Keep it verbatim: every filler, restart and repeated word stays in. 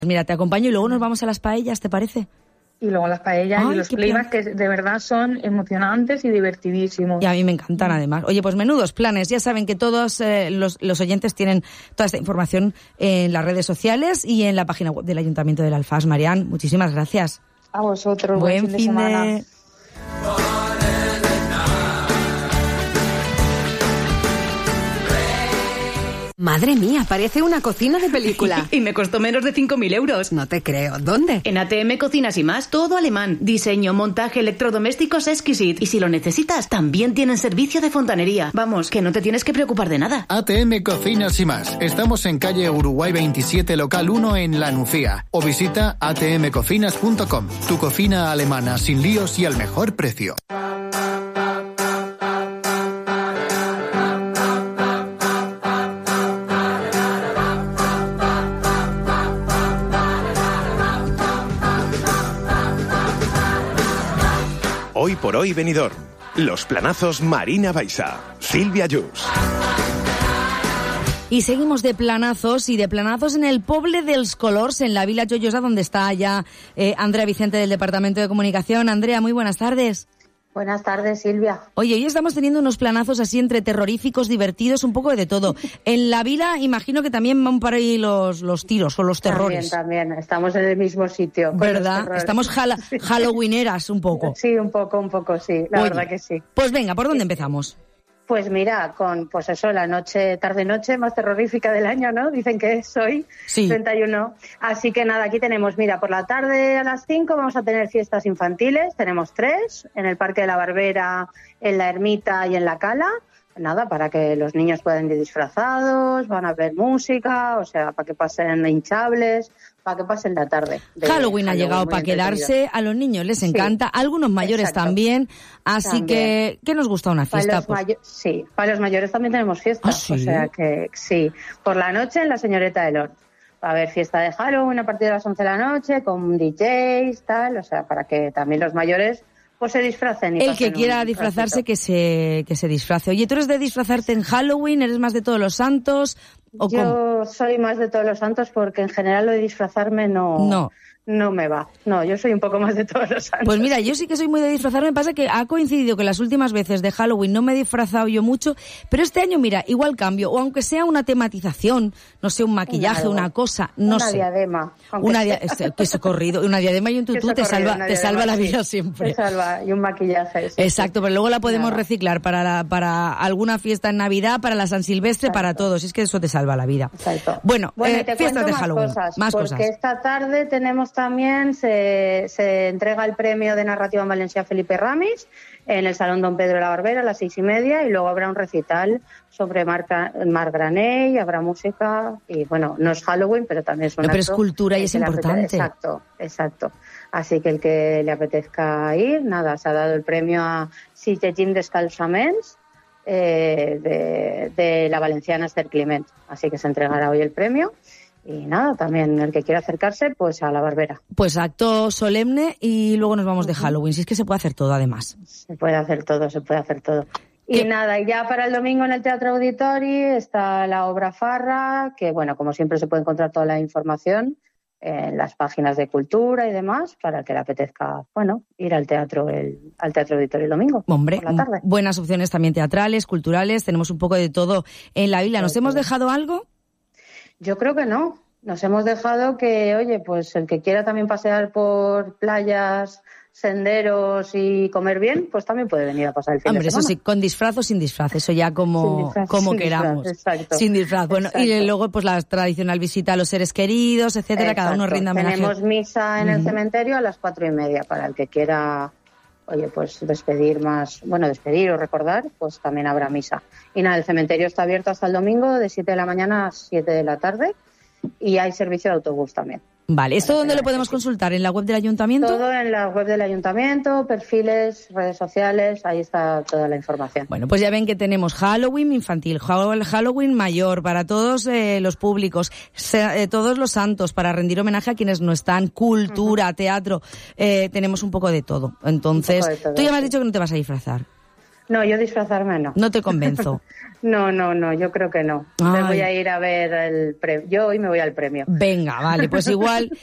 Mira, te acompaño y luego nos vamos a las paellas, ¿te parece? Y luego las paellas Ay, y los climas plan. que de verdad son emocionantes y divertidísimos. Y a mí me encantan además. Oye, pues menudos planes. Ya saben que todos eh, los, los oyentes tienen toda esta información en las redes sociales y en la página web del Ayuntamiento del Alfás. Marian, muchísimas gracias. A vosotros. Buen, buen fin de fin semana. De... Madre mía, parece una cocina de película. Y me costó menos de cinco mil euros. No te creo. ¿Dónde? En A T M Cocinas y Más, todo alemán. Diseño, montaje, electrodomésticos exquisite. Y si lo necesitas, también tienen servicio de fontanería. Vamos, que no te tienes que preocupar de nada. A T M Cocinas y Más. Estamos en calle Uruguay veintisiete, local uno en La Nucía. O visita a t m cocinas punto com. Tu cocina alemana sin líos y al mejor precio. Hoy por hoy Benidorm. Los planazos Marina Baixa. Silvia Yus. Y seguimos de planazos y de planazos en el Poble dels Colors, en la Vila Joiosa, donde está ya eh, Andrea Vicente del Departamento de Comunicación. Andrea, muy buenas tardes. Buenas tardes, Silvia. Oye, hoy estamos teniendo unos planazos así entre terroríficos, divertidos, un poco de todo. En la vila imagino que también van por ahí los, los tiros o los terrores. También, también. Estamos en el mismo sitio. ¿Verdad? Estamos jala, sí. halloweeneras un poco. Sí, un poco, un poco, sí. La Oye, verdad que sí. Pues venga, ¿por dónde empezamos? Pues mira, con pues eso, la noche, tarde-noche más terrorífica del año, ¿no? Dicen que es hoy, sí. treinta y uno. Así que nada, aquí tenemos, mira, por la tarde a las cinco vamos a tener fiestas infantiles, tenemos tres, en el Parque de la Barbera, en la Ermita y en la Cala. Nada, para que los niños puedan ir disfrazados, van a ver música, o sea, para que pasen hinchables, para que pasen la tarde. Halloween ha llegado para quedarse, a los niños les encanta, sí, a algunos mayores exacto. también, así también. que, ¿qué nos gusta una fiesta? Para pues? mayo- sí, para los mayores también tenemos fiestas, ¿Ah, sí? o sea que sí, por la noche en la Señorita del Oro. Va a haber fiesta de Halloween a partir de las once de la noche, con D Js, tal, o sea, para que también los mayores pues se disfracen. Y el que quiera disfrazarse que se que se disfrace. Oye, ¿tú eres de disfrazarte en Halloween? ¿Eres más de Todos los Santos? ¿O Yo cómo? soy más de Todos los Santos porque en general lo de disfrazarme no... No. No me va. No, yo soy un poco más de Todos los Santos. Pues mira, yo sí que soy muy de disfrazarme. Me pasa que ha coincidido que las últimas veces de Halloween no me he disfrazado yo mucho, pero este año, mira, igual cambio. O aunque sea una tematización, no sé, un maquillaje, una, una cosa, no una sé. Una diadema. Una dia- este, queso corrido, una diadema y un tutú te salva, te salva la vida siempre. Te salva, y un maquillaje. Sí, exacto, sí. pero luego la podemos Nada. reciclar para la, para alguna fiesta en Navidad, para la San Silvestre, exacto. para todos. Es que eso te salva la vida. Exacto. Bueno, bueno eh, fiestas de más Halloween. Cosas, más porque cosas. Porque esta tarde tenemos también... Se Se, se entrega el premio de narrativa en Valencia a Felipe Ramis en el Salón Don Pedro de la Barbera a las seis y media y luego habrá un recital sobre Mar, Mar Granell, habrá música y bueno, no es Halloween, pero también es un no, pero acto es cultura y es importante. Apetece, exacto, exacto. Así que el que le apetezca ir, nada, se ha dado el premio a Sitgegim Descalçaments eh, de, de la valenciana Esther Climent. Así que se entregará hoy el premio. Y nada, también el que quiera acercarse, pues a la Barbera. Pues acto solemne y luego nos vamos de Halloween. Si es que se puede hacer todo, además. Se puede hacer todo, se puede hacer todo. Y ¿Qué? Nada, y ya para el domingo en el Teatro Auditori está la obra Farra, que bueno, como siempre se puede encontrar toda la información en las páginas de cultura y demás, para el que le apetezca, bueno, ir al teatro el, al Teatro Auditori el domingo. Hombre, por la tarde. Buenas opciones también teatrales, culturales, tenemos un poco de todo en la vila. ¿Nos sí, hemos sí. dejado algo? Yo creo que no. Nos hemos dejado que, oye, pues el que quiera también pasear por playas, senderos y comer bien, pues también puede venir a pasar el fin Hombre, de semana. Hombre, eso sí, con disfraz o sin disfraz, eso ya como, disfraz, como queramos. Disfraz, exacto. Sin disfraz. Bueno, exacto. Y luego pues la tradicional visita a los seres queridos, etcétera, exacto. Cada uno rinda homenaje. Tenemos misa en el uh-huh. cementerio a las cuatro y media para el que quiera... Oye, pues despedir más, bueno, despedir o recordar, pues también habrá misa. Y nada, el cementerio está abierto hasta el domingo de siete de la mañana a siete de la tarde y hay servicio de autobús también. Vale, ¿esto dónde lo podemos consultar? ¿En la web del Ayuntamiento? Todo en la web del Ayuntamiento, perfiles, redes sociales, ahí está toda la información. Bueno, pues ya ven que tenemos Halloween infantil, Halloween mayor, para todos eh, los públicos, se, eh, todos los santos, para rendir homenaje a quienes no están, cultura, uh-huh. teatro, eh, tenemos un poco de todo. Entonces, de todo, tú ya me has sí. dicho que no te vas a disfrazar. No, yo disfrazarme no. No te convenzo. No, no, no, yo creo que no. Ay. Me voy a ir a ver el premio. Yo hoy me voy al premio. Venga, vale, pues igual